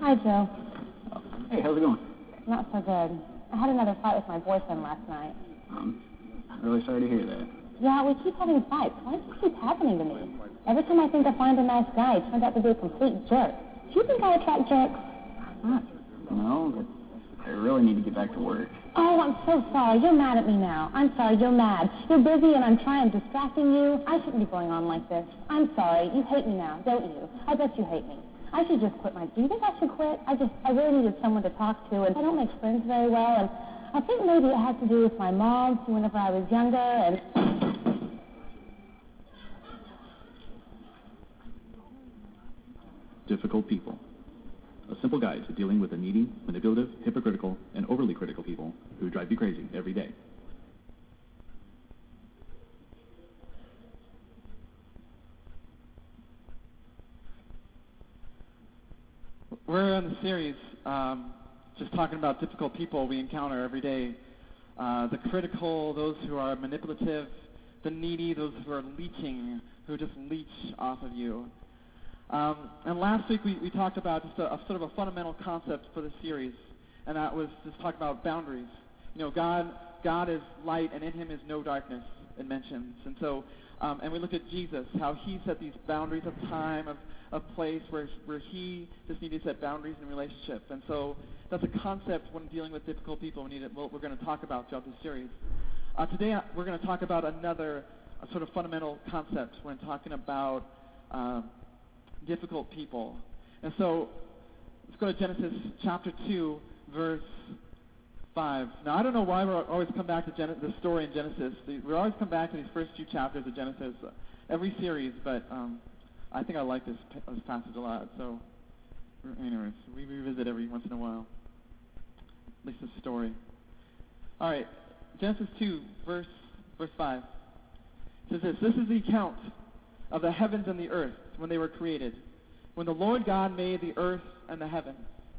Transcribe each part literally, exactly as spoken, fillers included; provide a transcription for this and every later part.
Hi, Joe. Hey, how's it going? Not so good. I had another fight with my boyfriend last night. Um, I'm really sorry to hear that. Yeah, we keep having fights. Why does this keep happening to me? Every time I think I find a nice guy, he turns out to be a complete jerk. Do you think I attract jerks? Huh? No, but I really need to get back to work. Oh, I'm so sorry. You're mad at me now. I'm sorry. You're mad. You're busy and I'm trying, distracting you. I shouldn't be going on like this. I'm sorry. You hate me now, don't you? I bet you hate me. I should just quit my... Do you think I should quit? I just... I really needed someone to talk to, and I don't make friends very well, and I think maybe it has to do with my mom whenever I was younger, and... Difficult people. A simple guide to dealing with the needy, manipulative, hypocritical, and overly critical people who drive you crazy every day. We're in the series um, just talking about difficult people we encounter every day. Uh, the critical, those who are manipulative, the needy, those who are leeching, who just leech off of you. Um, and last week we, we talked about just a, a sort of a fundamental concept for the series, and that was just talk about boundaries. You know, God God is light, and in Him is no darkness, it mentions. And so, um, and we look at Jesus, how He set these boundaries of time, of, of place, where where He just needed to set boundaries in relationship. And so that's a concept when dealing with difficult people we need to, well, we're going to talk about throughout this series. Uh, today uh, we're going to talk about another uh, sort of fundamental concept when talking about uh, difficult people. And so let's go to Genesis chapter two, verse five. Now, I don't know why we always come back to Gen- the story in Genesis. We always come back to these first few chapters of Genesis, uh, every series, but um, I think I like this, this passage a lot. So, anyways, we revisit every once in a while, at least the story. All right, Genesis two, verse verse five. It says this, "This is the account of the heavens and the earth when they were created, when the Lord God made the earth and the heavens.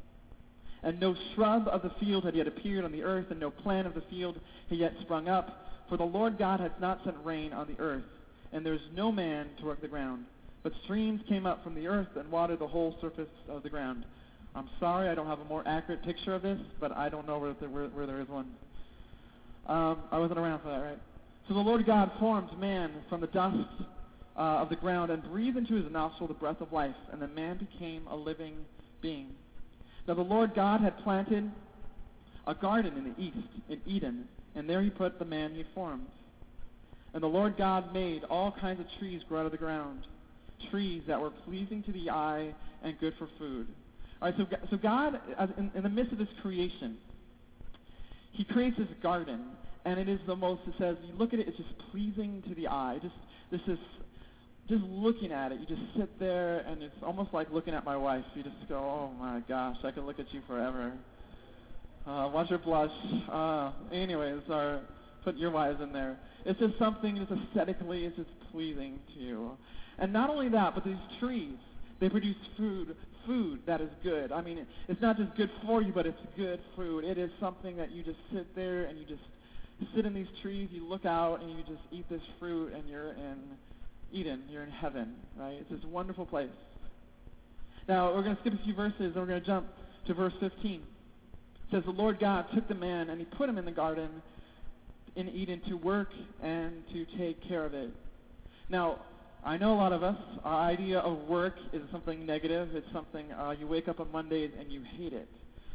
And no shrub of the field had yet appeared on the earth, and no plant of the field had yet sprung up, for the Lord God had not sent rain on the earth, and there is no man to work the ground. But streams came up from the earth and watered the whole surface of the ground." I'm sorry, I don't have a more accurate picture of this, but I don't know where there, where, where there is one. Um, I wasn't around for that, right? "So the Lord God formed man from the dust Uh, of the ground, and breathed into his nostril the breath of life, and the man became a living being. Now the Lord God had planted a garden in the east, in Eden, and there he put the man he formed. And the Lord God made all kinds of trees grow out of the ground, trees that were pleasing to the eye and good for food." All right, so, so God, as in, in the midst of this creation, He creates this garden, and it is the most, it says, you look at it, it's just pleasing to the eye. Just this is Just looking at it, you just sit there, and it's almost like looking at my wife. You just go, "Oh my gosh, I could look at you forever." Uh, watch her blush. Uh, anyways, or put your wives in there. It's just something just aesthetically, it's just pleasing to you. And not only that, but these trees, they produce food, food that is good. I mean, it's not just good for you, but it's good food. It is something that you just sit there and you just sit in these trees, you look out, and you just eat this fruit, and you're in Eden, you're in heaven, right? It's this wonderful place. Now, we're going to skip a few verses, and we're going to jump to verse fifteen. It says, "The Lord God took the man, and he put him in the garden in Eden to work and to take care of it." Now, I know a lot of us, our idea of work is something negative. It's something, uh, you wake up on Mondays and you hate it.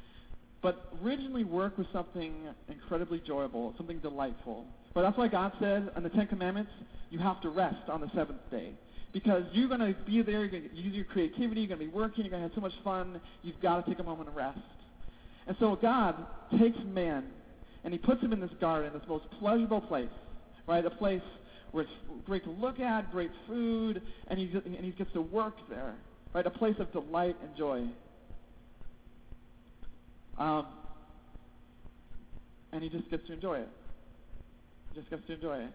But originally, work was something incredibly enjoyable, something delightful. But that's why God says in the Ten Commandments, you have to rest on the seventh day. Because you're going to be there, you're going to use your creativity, you're going to be working, you're going to have so much fun, you've got to take a moment of rest. And so God takes man, and he puts him in this garden, this most pleasurable place, right? A place where it's great to look at, great food, and he, and he gets to work there, right? A place of delight and joy. Um, and he just gets to enjoy it. He just gets to enjoy it.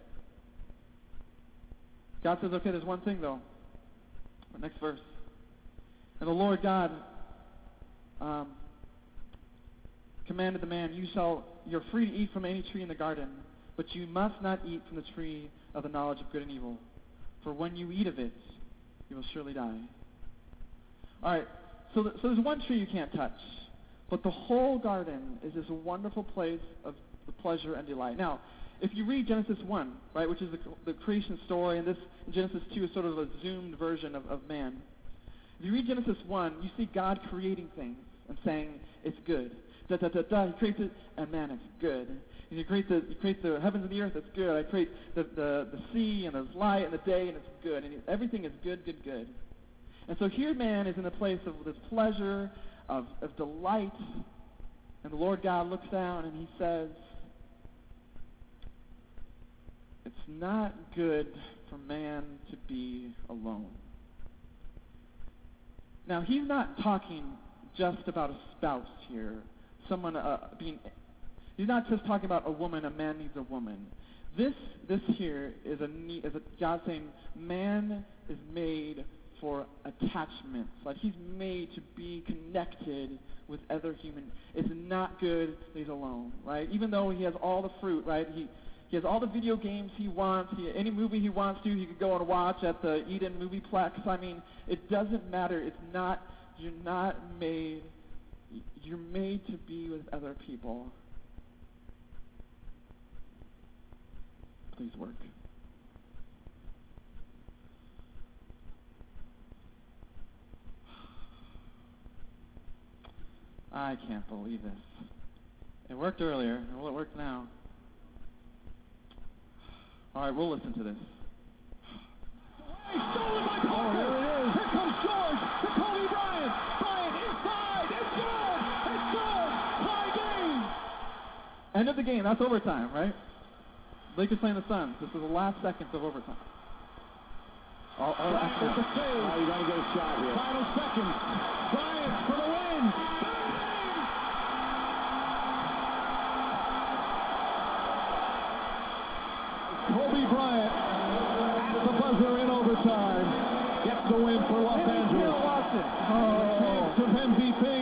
God says, okay, there's one thing, though. The next verse. "And the Lord God um, commanded the man, you shall, you're free to eat from any tree in the garden, but you must not eat from the tree of the knowledge of good and evil. For when you eat of it, you will surely die." All right, So, th- so there's one tree you can't touch, but the whole garden is this wonderful place of pleasure and delight. Now, if you read Genesis one, right, which is the, the creation story, and this in Genesis two is sort of a zoomed version of, of man. If you read Genesis one, you see God creating things and saying it's good. Da da da da. He creates it, and man, it's good. And you create the you create the heavens and the earth, it's good. I create the the, the sea and there's light and the day, and it's good. And everything is good, good, good. And so here, man is in a place of this pleasure, of of delight, and the Lord God looks down and He says, "It's not good for man to be alone." Now, He's not talking just about a spouse here, someone uh, being. He's not just talking about a woman. A man needs a woman. This this here is a need, is a God saying man is made for attachments. Like he's made to be connected with other human. It's not good that he's alone, right? Even though he has all the fruit, right? He he has all the video games he wants. He, any movie he wants to, he could go and watch at the Eden Movieplex. I mean, it doesn't matter. It's not. You're not made. You're made to be with other people. Please work. I can't believe this. It worked earlier. Will it work now? All right, we'll listen to this. He's stolen by Parker. Oh, here it is. Here comes George to Kobe Bryant. Bryant inside. It's good. It's good. Tie game. End of the game. That's overtime, right? Lakers playing the Suns. This is the last seconds of overtime. All, all Bryant with the save. Oh, you got to get a shot here. Final seconds. Bryant for the win. Kobe Bryant at the buzzer in overtime gets the win for Los Angeles. Oh. Chance of M V P.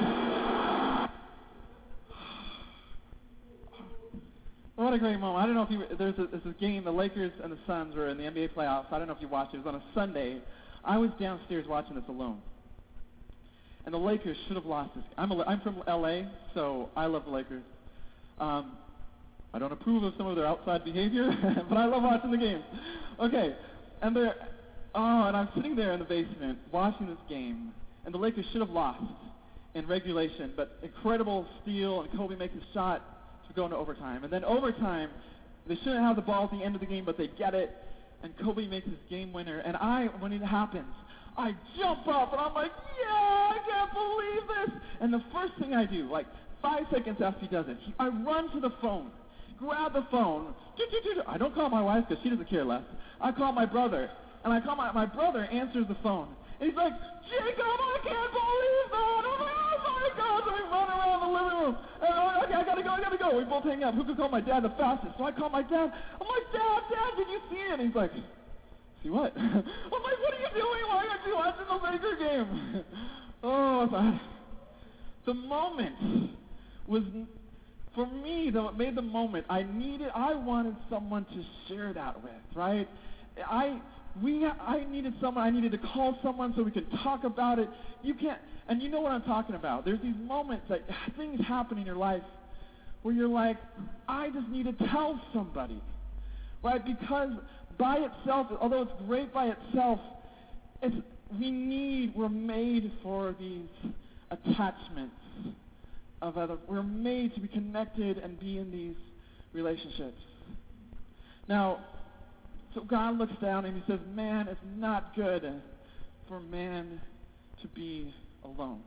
What a great moment. I don't know if you, there's a, there's a game, the Lakers and the Suns were in the N B A playoffs. I don't know if you watched it. It was on a Sunday. I was downstairs watching this alone. And the Lakers should have lost this. I'm, a, I'm from L A, so I love the Lakers. Um, I don't approve of some of their outside behavior, but I love watching the game. Okay, and they're, oh, and I'm sitting there in the basement watching this game, and the Lakers should have lost in regulation, but incredible steal, and Kobe makes a shot to go into overtime. And then overtime, they shouldn't have the ball at the end of the game, but they get it, and Kobe makes his game winner. And I, when it happens, I jump up, and I'm like, yeah, I can't believe this. And the first thing I do, like five seconds after he does it, he, I run to the phone. Grab the phone. I don't call my wife because she doesn't care less. I call my brother, and I call my my brother answers the phone, and he's like, Jacob, I can't believe that! I'm like, oh my God! So we run around the living room, and I'm like, okay, I gotta go, I gotta go. We both hang up. Who could call my dad the fastest? So I call my dad. I'm like, Dad, Dad, did you see it? And he's like, see what? I'm like, what are you doing? Why aren't you watching the Laker game? Oh, I, the moment was. For me, that made the moment, I needed, I wanted someone to share that with, right? I, we, I needed someone, I needed to call someone so we could talk about it. You can't, and you know what I'm talking about. There's these moments that things happen in your life where you're like, I just need to tell somebody, right? Because by itself, although it's great by itself, it's, we need, we're made for these attachments. Of other, we're made to be connected and be in these relationships. Now, so God looks down and He says, man, it's not good for man to be alone.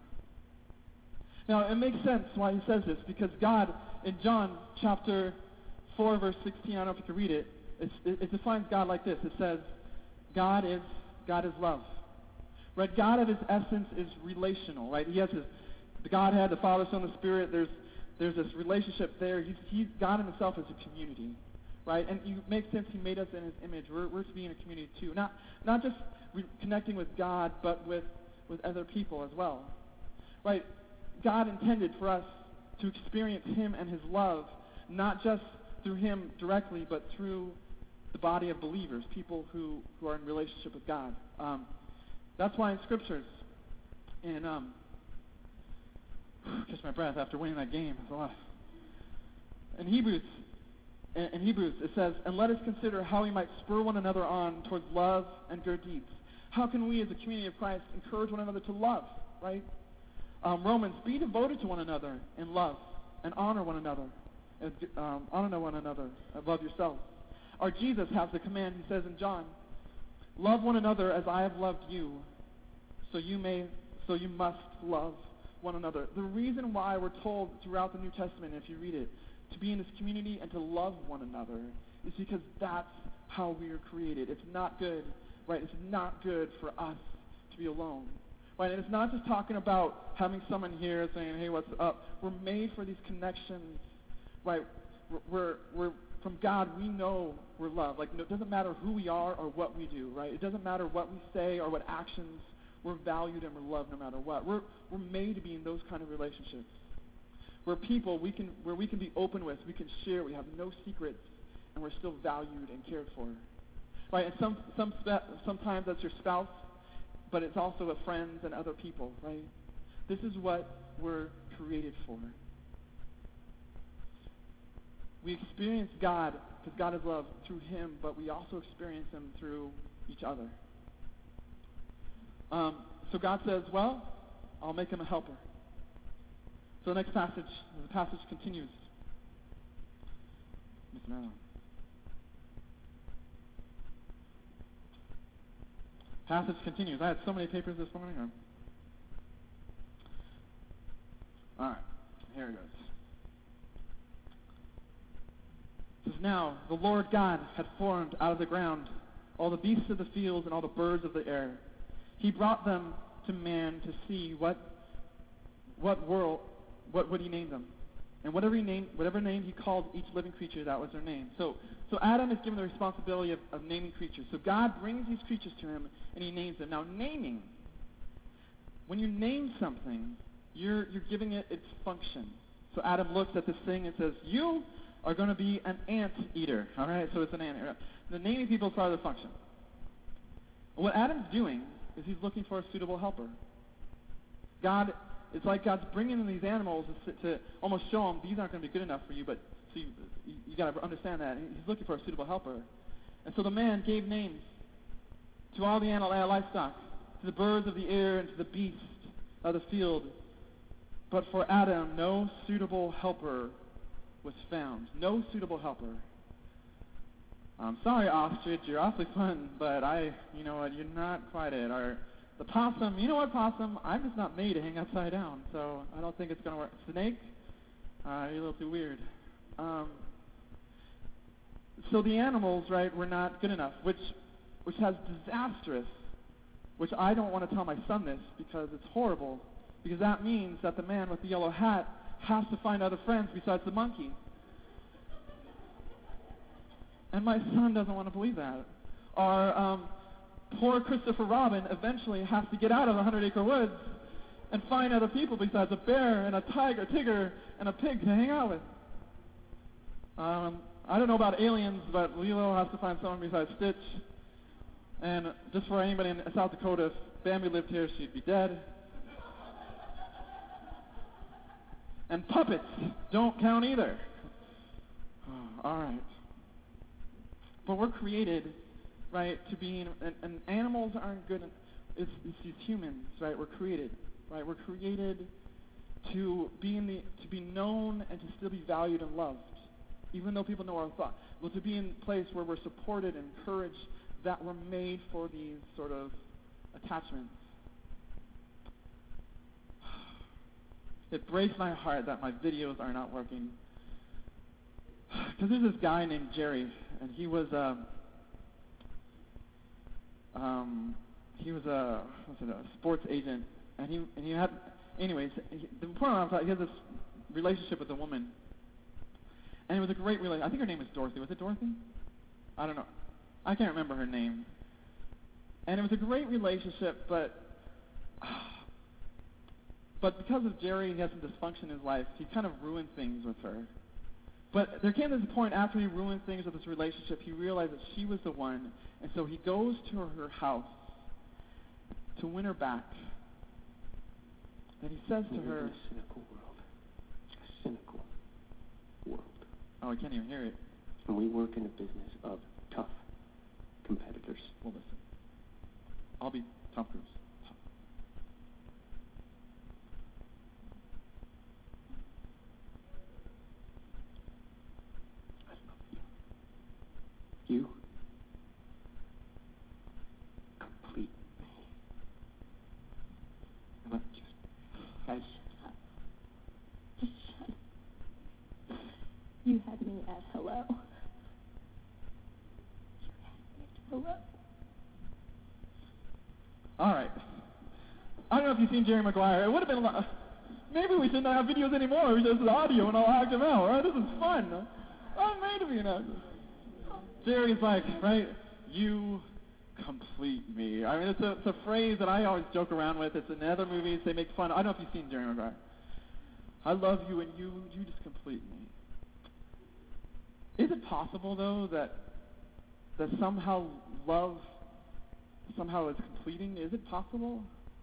Now, it makes sense why He says this, because God, in John chapter four, verse sixteen, I don't know if you can read it, it, it defines God like this. It says, God is, God is love. Right? God at His essence is relational, right? He has His the Godhead, the Father, Son, the Spirit, there's there's this relationship there. He's, he's God in Himself is a community, right? And it makes sense. He made us in His image. We're, we're to be in a community too, not not just re- connecting with God, but with with other people as well, right? God intended for us to experience Him and His love, not just through Him directly, but through the body of believers, people who, who are in relationship with God. Um, that's why in Scriptures, And um, catch my breath after winning that game. That's a lot. In Hebrews, in, in Hebrews, it says, "And let us consider how we might spur one another on towards love and good deeds." How can we, as a community of Christ, encourage one another to love? Right? Um, Romans, be devoted to one another in love, and honor one another, and, um, honor one another, and love yourself. Our Jesus has the command. He says in John, "Love one another as I have loved you, so you may, so you must love one another." The reason why we're told throughout the New Testament, if you read it, to be in this community and to love one another is because that's how we are created. It's not good, right? It's not good for us to be alone, right? And it's not just talking about having someone here saying, "Hey, what's up?" We're made for these connections, right? We're, we're, we're from God, we know we're loved. Like, it doesn't matter who we are or what we do, right? It doesn't matter what we say or what actions. We're valued and we're loved no matter what. We're, we're made to be in those kind of relationships. We're people we can, where we can be open with, we can share, we have no secrets, and we're still valued and cared for. Right? And some, some spe- sometimes that's your spouse, but it's also with friends and other people, right? This is what we're created for. We experience God, because God is love, through Him, but we also experience Him through each other. Um, so God says, well, I'll make him a helper. So the next passage, the passage continues. Miss Marilyn. Passage continues. I had so many papers this morning. Or... All right, here it goes. It says, "Now the Lord God had formed out of the ground all the beasts of the fields and all the birds of the air. He brought them to man to see what what world what would he name them. And whatever he named, whatever name he called each living creature, that was their name." So so Adam is given the responsibility of, of naming creatures. So God brings these creatures to him and he names them. Now naming, when you name something, you're you're giving it its function. So Adam looks at this thing and says, "You are going to be an ant eater." All right, so it's an ant. The naming people is part of the function. And what Adam's doing is he's looking for a suitable helper. God, it's like God's bringing in these animals to, to almost show them these aren't going to be good enough for you, but so you, you, you got to understand that. He's looking for a suitable helper. And so the man gave names to all the animal uh, livestock, to the birds of the air and to the beasts of the field. But for Adam, no suitable helper was found. No suitable helper. I'm sorry, ostrich, you're awfully fun, but I, you know what, you're not quite it. Or the possum, you know what, possum, I'm just not made to hang upside down, so I don't think it's going to work. Snake, uh, you're a little too weird. Um, so the animals, right, were not good enough, which, which has disastrous, which I don't want to tell my son this because it's horrible, because that means that the man with the yellow hat has to find other friends besides the monkey. And my son doesn't want to believe that. Or um, poor Christopher Robin eventually has to get out of the Hundred Acre Woods and find other people besides a bear and a tiger, tigger, and a pig to hang out with. Um, I don't know about aliens, but Lilo has to find someone besides Stitch. And just for anybody in South Dakota, if Bambi lived here, she'd be dead. And puppets don't count either. Oh, all right. But we're created, right, to be, in, and, and animals aren't good. In, it's, it's these humans, right? We're created, right? We're created to be in the, to be known and to still be valued and loved, even though people know our thoughts. Well, to be in a place where we're supported and encouraged, that we're made for these sort of attachments. It breaks my heart that my videos are not working. Because there's this guy named Jerry, and he was a, um, he was a, what's it, a sports agent, and he and he had, anyways, he, the point I'm talking, he had this relationship with a woman, and it was a great relationship. I think her name was Dorothy. Was it Dorothy? I don't know. I can't remember her name. And it was a great relationship, but. But because of Jerry, he had some dysfunction in his life. He kind of ruined things with her. But there came this point after he ruined things with this relationship, he realized that she was the one. And so he goes to her house to win her back. And he says to We live her, in a cynical world. A cynical world. oh, I can't even hear it. And we work in a business of tough competitors. Well, listen. I'll be Tom Cruise. Tough. I love you. You complete me. And I'm just as Just shut up. You had me at hello. You had me at hello. All right. I don't know if you've seen Jerry Maguire. It would have been a lot. Maybe we shouldn't have videos anymore. We should just audio and I'll act them out, right? This is fun. I'm made to be an actor. Jerry's like, right, you complete me. I mean, it's a, it's a phrase that I always joke around with. It's in other movies. They make fun. I don't know if you've seen Jerry Maguire. I love you and you, you just complete me. Is it possible, though, that that somehow love somehow is completing? Is it possible?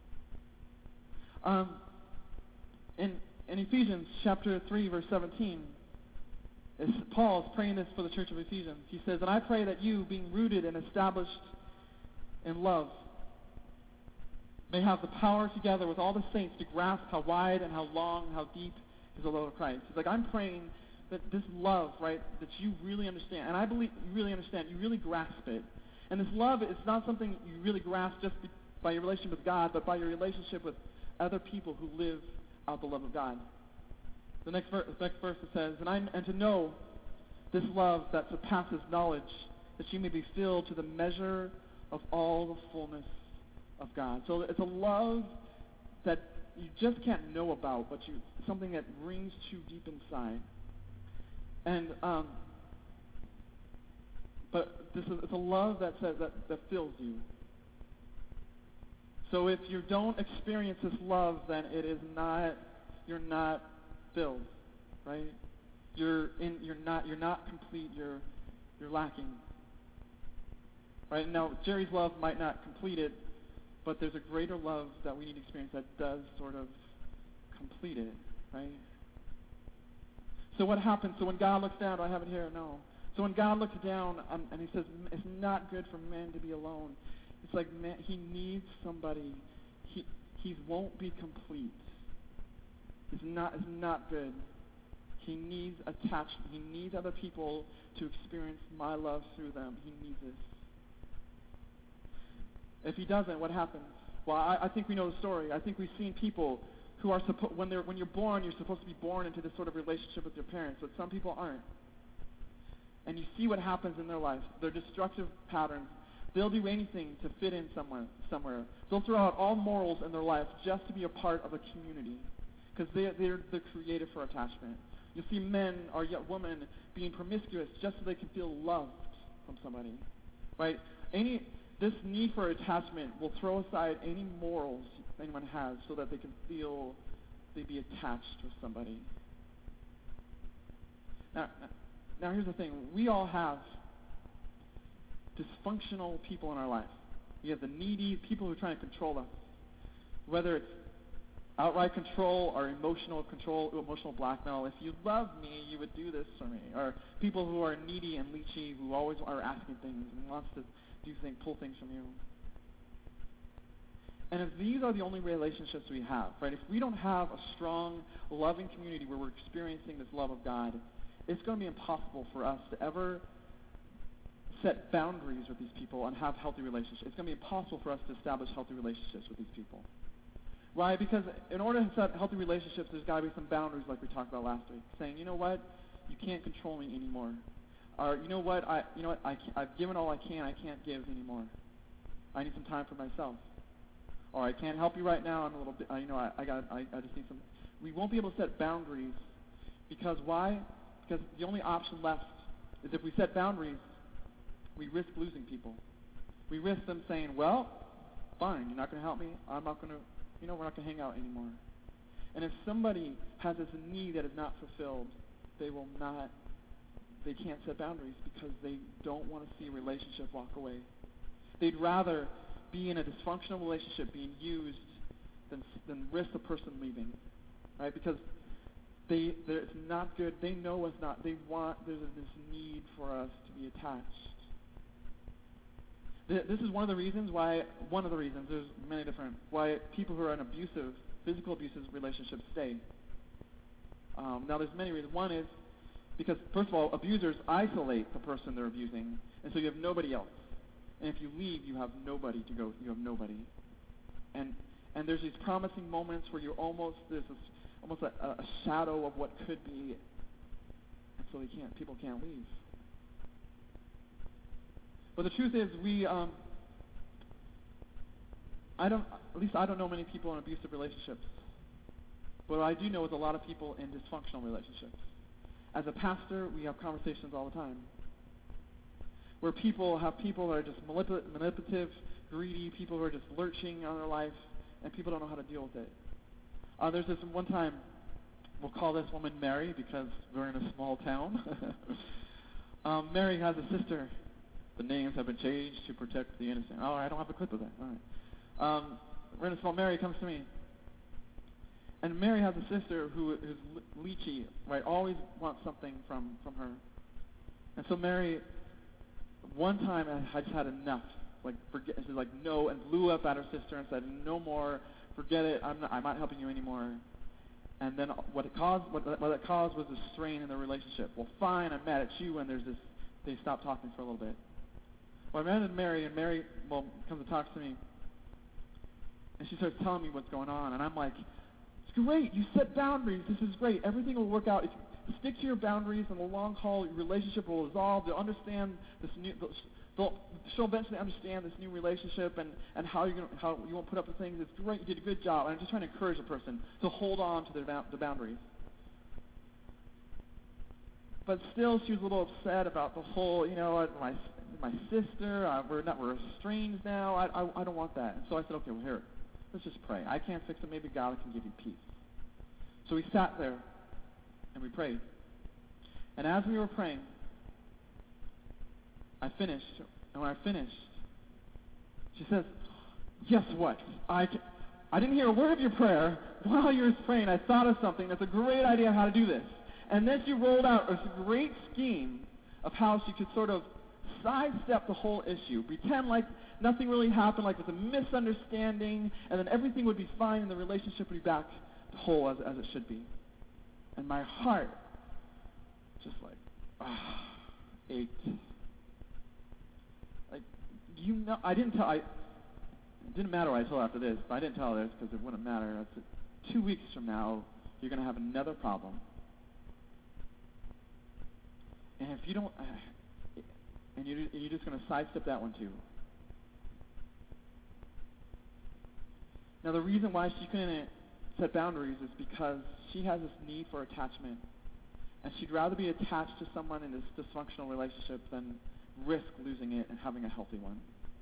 Um, in, in Ephesians chapter three, verse seventeen, is Paul is praying this for the church of Ephesians. He says, and I pray that you, being rooted and established in love, may have the power together with all the saints to grasp how wide and how long and how deep is the love of Christ. He's like, I'm praying that this love, right, that you really understand, and I believe you really understand, you really grasp it. And this love is not something you really grasp just by your relationship with God, but by your relationship with other people who live out the love of God. The next, ver- the next verse it says, and, I, and to know this love that surpasses knowledge, that you may be filled to the measure of all the fullness of God. So it's a love that you just can't know about, but you something that rings too deep inside. And um, but this is it's a love that says that, that fills you. So if you don't experience this love, then it is not you're not filled, right? You're in you're not you're not complete. You're you're lacking. Right? Now Jerry's love might not complete it, but there's a greater love that we need to experience that does sort of complete it, right? So what happens? So when God looks down, do I have it here? No. So when God looks down um, and he says, it's not good for man to be alone, it's like man, he needs somebody. He he won't be complete. It's not, it's not good. He needs attachment. He needs other people to experience my love through them. He needs this. If he doesn't, what happens? Well, I, I think we know the story. I think we've seen people who are supposed, when they're when you're born, you're supposed to be born into this sort of relationship with your parents, but some people aren't. And you see what happens in their life. Their destructive patterns. They'll do anything to fit in somewhere. Somewhere. They'll throw out all morals in their life just to be a part of a community, because they they're they're created for attachment. You'll see men or yet women being promiscuous just so they can feel loved from somebody, right? Any This need for attachment will throw aside any morals anyone has so that they can feel they be attached with somebody. Now, now here's the thing. We all have dysfunctional people in our life. We have the needy, people who are trying to control us. Whether it's outright control or emotional control, emotional blackmail. If you love me, you would do this for me. Or people who are needy and leechy, who always are asking things and wants to do things, pull things from you. And if these are the only relationships we have, right? If we don't have a strong, loving community where we're experiencing this love of God, it's going to be impossible for us to ever set boundaries with these people and have healthy relationships. It's going to be impossible for us to establish healthy relationships with these people. Why? Because in order to set healthy relationships, there's got to be some boundaries like we talked about last week. Saying, you know what? You can't control me anymore. Or, you know what? I, you know what? I, I've given all I can. I can't give anymore. I need some time for myself. Or I can't help you right now. I'm a little bit, uh, you know, I, I got, I, I just need some. We won't be able to set boundaries because why? Because the only option left is if we set boundaries, we risk losing people. We risk them saying, well, fine, you're not going to help me. I'm not going to, you know, we're not going to hang out anymore. And if somebody has this need that is not fulfilled, they will not, they can't set boundaries because they don't want to see a relationship walk away. They'd rather be in a dysfunctional relationship being used than, than risk the person leaving, right? Because they, it's not good. They know it's not. They want, there's this need for us to be attached. This is one of the reasons why, one of the reasons, there's many different, why people who are in abusive, physical abusive relationships stay. Um, now there's many reasons. One is because, first of all, abusers isolate the person they're abusing, and so you have nobody else. And if you leave, you have nobody to go, you have nobody. And and there's these promising moments where you're almost, there's this, almost a, a shadow of what could be, and so they can't, people can't leave. But the truth is, we, um, I don't, at least I don't know many people in abusive relationships. But what I do know is a lot of people in dysfunctional relationships. As a pastor, we have conversations all the time where people have people that are just manipul- manipulative, greedy, people who are just lurching on their life, and people don't know how to deal with it. Uh, there's this one time, we'll call this woman Mary because we're in a small town. um, Mary has a sister. The names have been changed to protect the innocent. Oh, I don't have a clip of that. All right. Um, we're in a small. Mary comes to me, and Mary has a sister who is leechy, right? Always wants something from from her. And so Mary, one time I, I just had enough. Like forget. She's like no, and blew up at her sister and said, "No more. Forget it. I'm not. I'm not helping you anymore." And then what it caused, what, what it caused was a strain in the relationship. Well, fine. I'm mad at you, and there's this. They stopped talking for a little bit. Well, I ran into Mary, and Mary, well, comes and talks to me, and she starts telling me what's going on, and I'm like, it's great, you set boundaries, this is great, everything will work out. If you stick to your boundaries in the long haul, your relationship will resolve, they'll understand this new, they'll, she'll eventually understand this new relationship and, and how, you're gonna, how you won't put up with things. It's great, you did a good job, and I'm just trying to encourage a person to hold on to their, the boundaries. But still, she was a little upset about the whole, you know, my my sister, uh, we're not, we're estranged now. I, I, I don't want that. And so I said, okay, well here, let's just pray. I can't fix it. Maybe God can give you peace. So we sat there and we prayed. And as we were praying, I finished. And when I finished, she says, guess what? I can, I didn't hear a word of your prayer. While you were praying, I thought of something. That's a great idea how to do this. And then she rolled out a great scheme of how she could sort of sidestep the whole issue, pretend like nothing really happened, like it was a misunderstanding, and then everything would be fine and the relationship would be back whole as, as it should be. And my heart just like, ah, ached. Like, you know, I didn't tell, I, it didn't matter what I told her after this, but I didn't tell her this because it wouldn't matter. I said, two weeks from now, you're going to have another problem. And if you don't, uh, and you're, you're just going to sidestep that one too. Now the reason why she couldn't set boundaries is because she has this need for attachment. And she'd rather be attached to someone in this dysfunctional relationship than risk losing it and having a healthy one.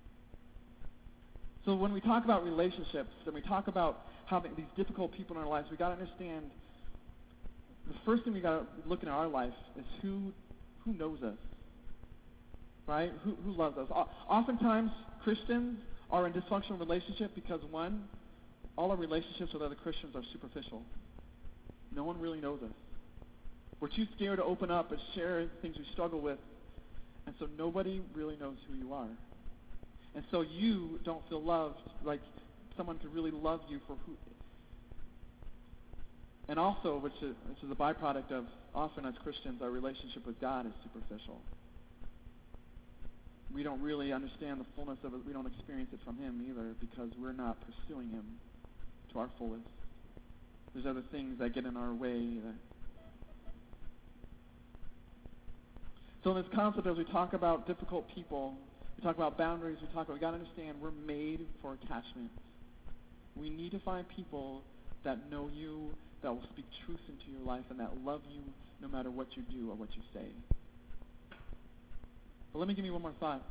So when we talk about relationships and we talk about having these difficult people in our lives, we got to understand the first thing we got to look in our life is who who knows us. Right? Who, who loves us? Oftentimes, Christians are in dysfunctional relationship because, one, all our relationships with other Christians are superficial. No one really knows us. We're too scared to open up and share things we struggle with, and so nobody really knows who you are. And so you don't feel loved like someone could really love you for who. And also, which is, which is a byproduct of, often as Christians, our relationship with God is superficial. We don't really understand the fullness of it. We don't experience it from Him either because we're not pursuing Him to our fullest. There's other things that get in our way. That... So in this concept, as we talk about difficult people, we talk about boundaries, we talk about, we got to understand we're made for attachment. We need to find people that know you, that will speak truth into your life, and that love you no matter what you do or what you say. But let me give you one more thought.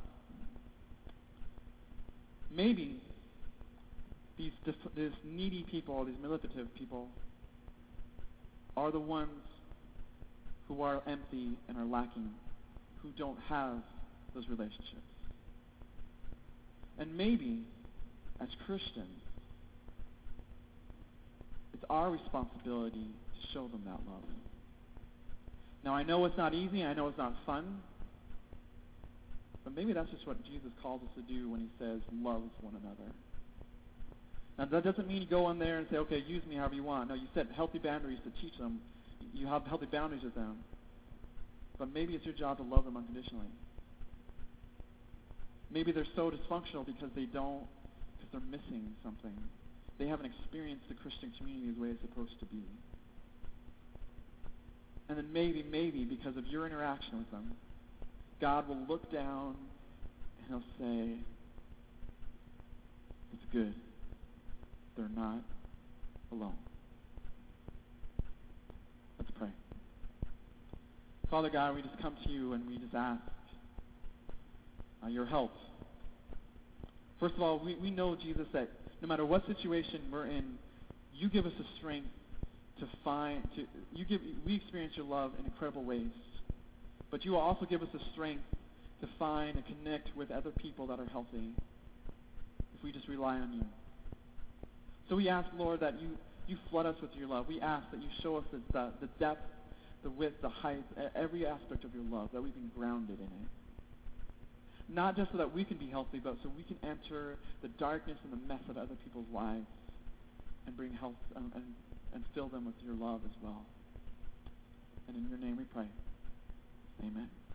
Maybe these, dif- these needy people, these manipulative people, are the ones who are empty and are lacking, who don't have those relationships. And maybe, as Christians, our responsibility to show them that love. Now, I know it's not easy, I know it's not fun, but maybe that's just what Jesus calls us to do when he says, love one another. Now, that doesn't mean you go in there and say, okay, use me however you want. No, you set healthy boundaries to teach them. You have healthy boundaries with them. But maybe it's your job to love them unconditionally. Maybe they're so dysfunctional because they don't, because they're missing something. They haven't experienced the Christian community the way it's supposed to be. And then maybe, maybe, because of your interaction with them, God will look down and he'll say, it's good. They're not alone. Let's pray. Father God, we just come to you and we just ask uh, your help. First of all, we, we know, Jesus, that no matter what situation we're in, you give us the strength to find, to you give, we experience your love in incredible ways. But you will also give us the strength to find and connect with other people that are healthy if we just rely on you. So we ask, Lord, that you, you flood us with your love. We ask that you show us the, the, the depth, the width, the height, every aspect of your love, that we've been grounded in it. Not just so that we can be healthy, but so we can enter the darkness and the mess of other people's lives and bring health um, and, and fill them with your love as well. And in your name we pray. Amen.